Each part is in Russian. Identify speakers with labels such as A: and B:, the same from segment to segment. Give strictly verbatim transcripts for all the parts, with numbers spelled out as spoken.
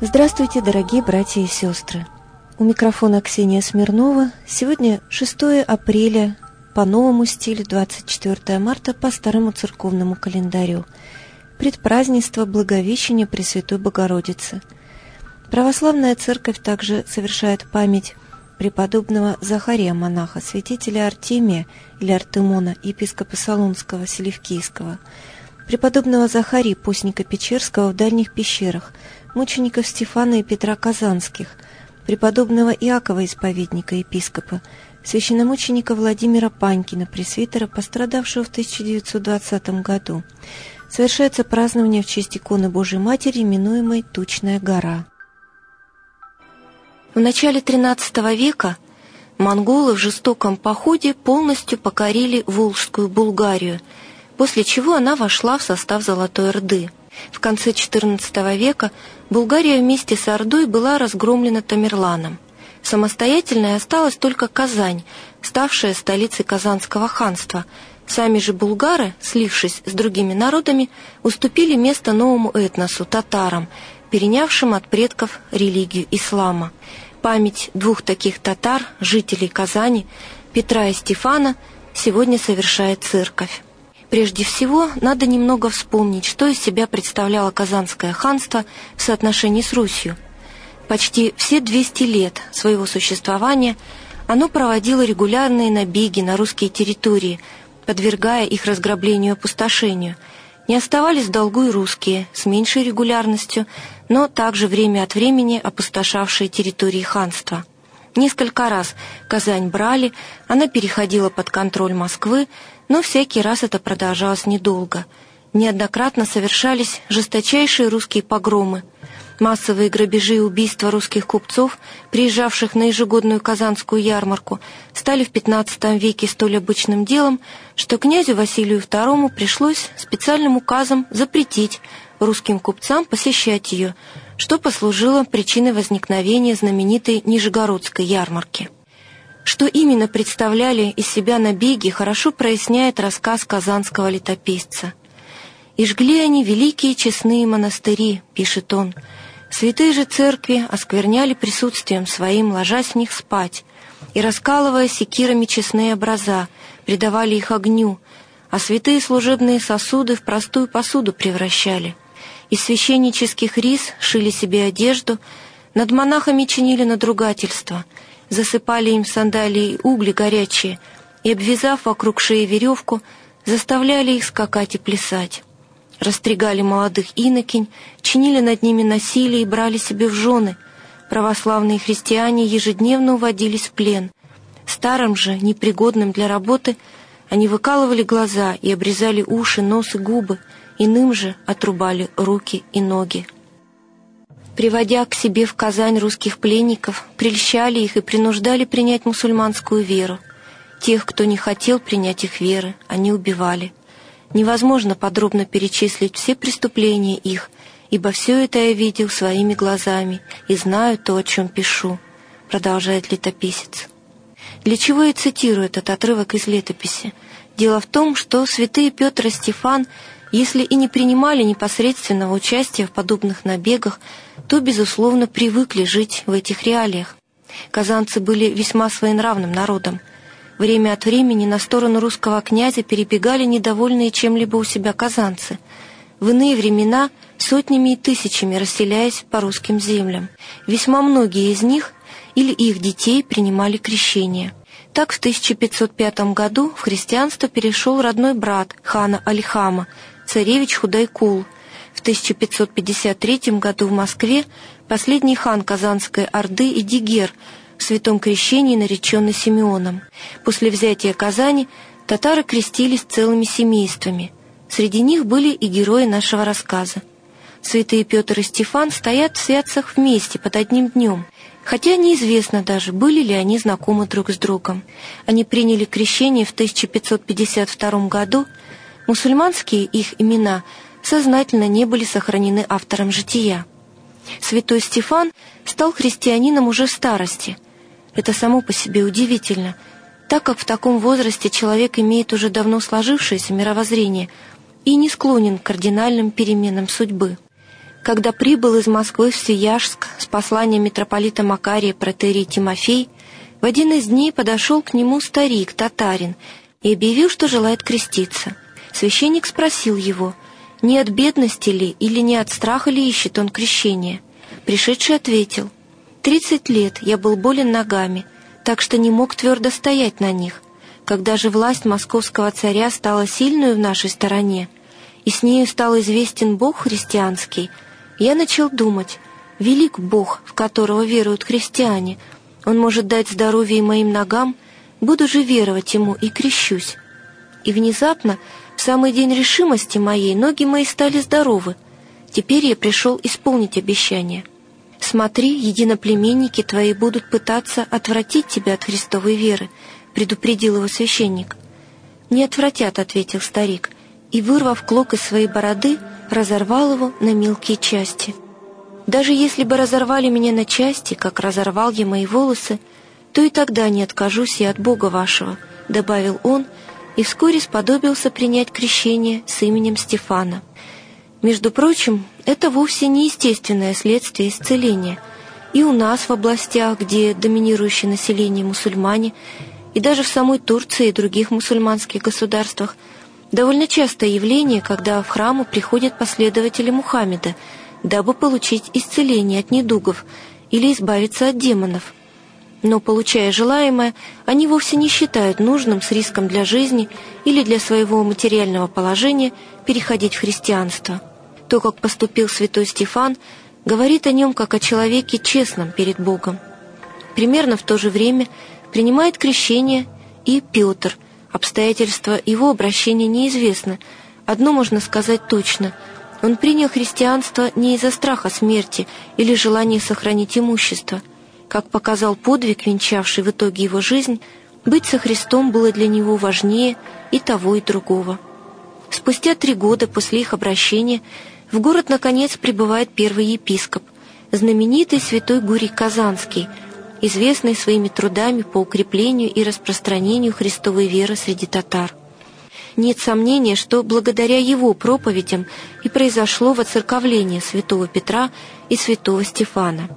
A: Здравствуйте, дорогие братья и сестры! У микрофона Ксения Смирнова. Сегодня шестое апреля по новому стилю, двадцать четвёртое марта по старому церковному календарю. Предпразднество Благовещения Пресвятой Богородицы. Православная церковь также совершает память преподобного Захария монаха, святителя Артемия или Артемона, епископа Солунского, Селевкийского, преподобного Захарии, постника Печерского в дальних пещерах, мучеников Стефана и Петра Казанских, преподобного Иакова Исповедника, епископа, священномученика Владимира Панькина, пресвитера, пострадавшего в тысяча девятьсот двадцатом году. Совершается празднование в честь иконы Божией Матери, именуемой Тучная гора. В начале тринадцатого века монголы в жестоком походе полностью покорили Волжскую Булгарию, после чего она вошла в состав Золотой Орды. В конце четырнадцатого века Булгария вместе с Ордой была разгромлена Тамерланом. Самостоятельной осталась только Казань, ставшая столицей Казанского ханства. Сами же булгары, слившись с другими народами, уступили место новому этносу – татарам, перенявшим от предков религию ислама. Память двух таких татар, жителей Казани, Петра и Стефана, сегодня совершает церковь. Прежде всего, надо немного вспомнить, что из себя представляло Казанское ханство в соотношении с Русью. Почти все двести лет своего существования оно проводило регулярные набеги на русские территории, подвергая их разграблению и опустошению. Не оставались в долгу и русские, с меньшей регулярностью, но также время от времени опустошавшие территории ханства. Несколько раз Казань брали, она переходила под контроль Москвы, но всякий раз это продолжалось недолго. Неоднократно совершались жесточайшие русские погромы. Массовые грабежи и убийства русских купцов, приезжавших на ежегодную Казанскую ярмарку, стали в пятнадцатом веке столь обычным делом, что князю Василию второму пришлось специальным указом запретить русским купцам посещать ее, что послужило причиной возникновения знаменитой Нижегородской ярмарки. Что именно представляли из себя набеги, хорошо проясняет рассказ казанского летописца. «И жгли они великие честные монастыри», — пишет он. «Святые же церкви оскверняли присутствием своим, ложась в них спать, и, раскалывая секирами честные образа, предавали их огню, а святые служебные сосуды в простую посуду превращали. Из священнических рис шили себе одежду, над монахами чинили надругательство, засыпали им в сандалии угли горячие и, обвязав вокруг шеи веревку, заставляли их скакать и плясать. Растригали молодых инокинь, чинили над ними насилие и брали себе в жены. Православные христиане ежедневно уводились в плен. Старым же, непригодным для работы, они выкалывали глаза и обрезали уши, нос и губы, иным же отрубали руки и ноги. Приводя к себе в Казань русских пленников, прельщали их и принуждали принять мусульманскую веру. Тех, кто не хотел принять их веры, они убивали. Невозможно подробно перечислить все преступления их, ибо все это я видел своими глазами и знаю то, о чем пишу», — продолжает летописец. Для чего я цитирую этот отрывок из летописи? Дело в том, что святые Петр и Стефан, если и не принимали непосредственного участия в подобных набегах, то, безусловно, привыкли жить в этих реалиях. Казанцы были весьма своенравным народом. Время от времени на сторону русского князя перебегали недовольные чем-либо у себя казанцы. В иные времена сотнями и тысячами расселяясь по русским землям. Весьма многие из них или их детей принимали крещение. Так в тысяча пятьсот пятом году в христианство перешел родной брат хана Алихама, царевич Худайкул. В тысяча пятьсот пятьдесят третьем году в Москве последний хан Казанской Орды Эдигер, в святом крещении нареченный Симеоном. После взятия Казани татары крестились целыми семействами. Среди них были и герои нашего рассказа. Святые Петр и Стефан стоят в святцах вместе под одним днем, хотя неизвестно даже, были ли они знакомы друг с другом. Они приняли крещение в тысяча пятьсот пятьдесят втором году. Мусульманские их имена сознательно не были сохранены автором «Жития». Святой Стефан стал христианином уже в старости. Это само по себе удивительно, так как в таком возрасте человек имеет уже давно сложившееся мировоззрение и не склонен к кардинальным переменам судьбы. Когда прибыл из Москвы в Свияжск с посланием митрополита Макария протоиерей Тимофей, в один из дней подошел к нему старик, татарин, и объявил, что желает креститься. Священник спросил его, не от бедности ли или не от страха ли ищет он крещение. Пришедший ответил: «Тридцать лет я был болен ногами, так что не мог твердо стоять на них. Когда же власть московского царя стала сильную в нашей стороне, и с нею стал известен Бог христианский, я начал думать: велик Бог, в которого веруют христиане, Он может дать здоровье и моим ногам, буду же веровать Ему и крещусь. И внезапно, в самый день решимости моей, ноги мои стали здоровы. Теперь я пришел исполнить обещание. Смотри, единоплеменники твои будут пытаться отвратить тебя от Христовой веры», — предупредил его священник. «Не отвратят», — ответил старик, и, вырвав клок из своей бороды, разорвал его на мелкие части. «Даже если бы разорвали меня на части, как разорвал я мои волосы, то и тогда не откажусь я от Бога вашего», — добавил он, и вскоре сподобился принять крещение с именем Стефана. Между прочим, это вовсе не естественное следствие исцеления. И у нас в областях, где доминирующее население мусульмане, и даже в самой Турции и других мусульманских государствах, довольно частое явление, когда в храмы приходят последователи Мухаммеда, дабы получить исцеление от недугов или избавиться от демонов. Но, получая желаемое, они вовсе не считают нужным с риском для жизни или для своего материального положения переходить в христианство. То, как поступил святой Стефан, говорит о нем как о человеке честном перед Богом. Примерно в то же время принимает крещение и Петр. Обстоятельства его обращения неизвестны. Одно можно сказать точно: он принял христианство не из-за страха смерти или желания сохранить имущество. Как показал подвиг, венчавший в итоге его жизнь, быть со Христом было для него важнее и того, и другого. Спустя три года после их обращения в город, наконец, прибывает первый епископ, знаменитый святой Гурий Казанский, известный своими трудами по укреплению и распространению христовой веры среди татар. Нет сомнения, что благодаря его проповедям и произошло воцерковление святого Петра и святого Стефана.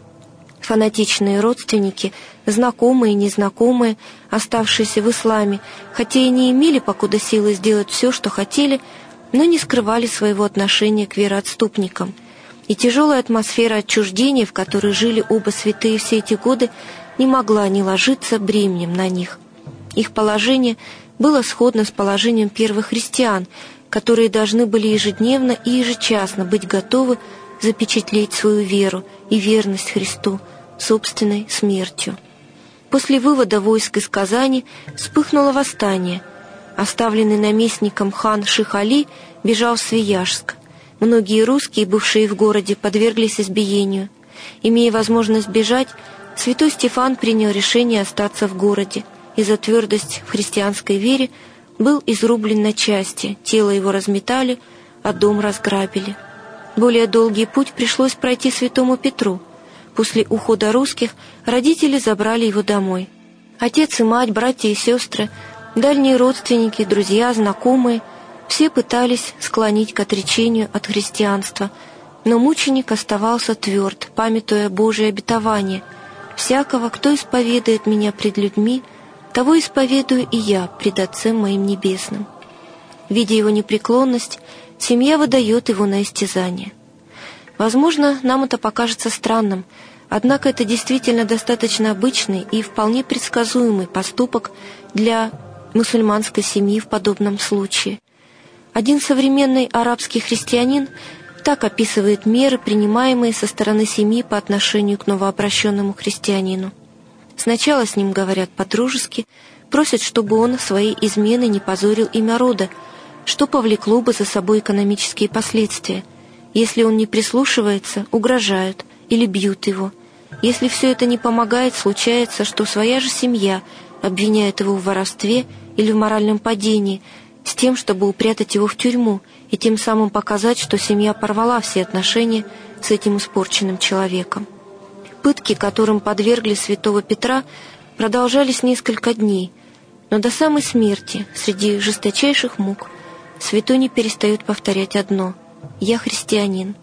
A: Фанатичные родственники, знакомые и незнакомые, оставшиеся в исламе, хотя и не имели покуда силы сделать все, что хотели, но не скрывали своего отношения к вероотступникам. И тяжелая атмосфера отчуждения, в которой жили оба святые все эти годы, не могла не ложиться бременем на них. Их положение было сходно с положением первых христиан, которые должны были ежедневно и ежечасно быть готовы запечатлеть свою веру и верность Христу собственной смертью. После вывода войск из Казани вспыхнуло восстание. Оставленный наместником хан Ших-Али бежал в Свияжск. Многие русские, бывшие в городе, подверглись избиению. Имея возможность бежать, святой Стефан принял решение остаться в городе и за твердость в христианской вере был изрублен на части, тело его разметали, а дом разграбили. Более долгий путь пришлось пройти святому Петру. После ухода русских родители забрали его домой. Отец и мать, братья и сестры, дальние родственники, друзья, знакомые — все пытались склонить к отречению от христианства, но мученик оставался тверд, памятуя Божие обетование: «Всякого, кто исповедует меня пред людьми, того исповедую и я пред Отцем моим небесным». Видя его непреклонность, семья выдает его на истязание. Возможно, нам это покажется странным, однако это действительно достаточно обычный и вполне предсказуемый поступок для мусульманской семьи в подобном случае. Один современный арабский христианин так описывает меры, принимаемые со стороны семьи по отношению к новообращенному христианину. Сначала с ним говорят по-дружески, просят, чтобы он своей изменой не позорил имя рода, что повлекло бы за собой экономические последствия. Если он не прислушивается, угрожают или бьют его. Если все это не помогает, случается, что своя же семья обвиняет его в воровстве или в моральном падении, с тем, чтобы упрятать его в тюрьму и тем самым показать, что семья порвала все отношения с этим испорченным человеком. Пытки, которым подвергли святого Петра, продолжались несколько дней, но до самой смерти, среди жесточайших мук, святой не перестает повторять одно: «Я христианин».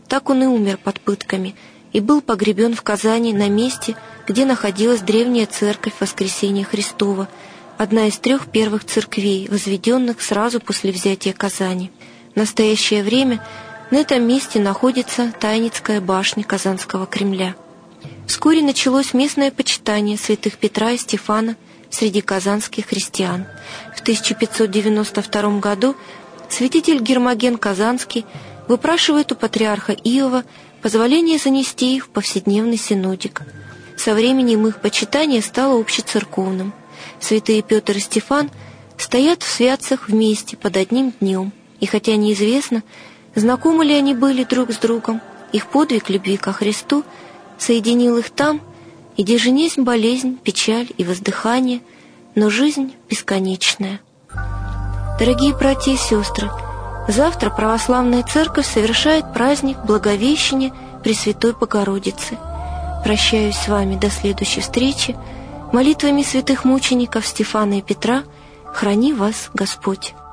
A: Так он и умер под пытками и был погребен в Казани на месте, где находилась древняя церковь Воскресения Христова, одна из трех первых церквей, возведенных сразу после взятия Казани. В настоящее время на этом месте находится Тайницкая башня Казанского Кремля. Вскоре началось местное почитание святых Петра и Стефана среди казанских христиан. В тысяча пятьсот девяносто втором году святитель Гермоген Казанский выпрашивает у патриарха Иова позволение занести их в повседневный синодик. Со временем их почитание стало общецерковным. Святые Петр и Стефан стоят в святцах вместе под одним днем, и хотя неизвестно, знакомы ли они были друг с другом, их подвиг любви ко Христу соединил их там, где же несть болезнь, печаль и воздыхание, но жизнь бесконечная. Дорогие братья и сестры, завтра Православная Церковь совершает праздник Благовещения Пресвятой Богородицы. Прощаюсь с вами до следующей встречи. Молитвами святых мучеников Стефана и Петра храни вас Господь.